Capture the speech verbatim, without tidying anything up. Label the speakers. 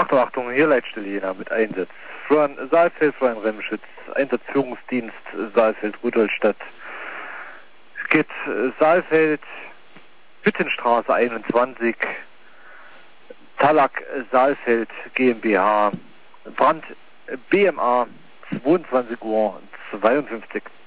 Speaker 1: Achtung, Achtung, hier Leitstelle Jena mit Einsatz. Florian Saalfeld, Florian Remschütz, Einsatzführungsdienst Saalfeld, Rudolstadt. Es geht äh, Saalfeld, Hüttenstraße einundzwanzig, Talak Saalfeld GmbH, Brand B M A, zweiundzwanzig Uhr zweiundfünfzig.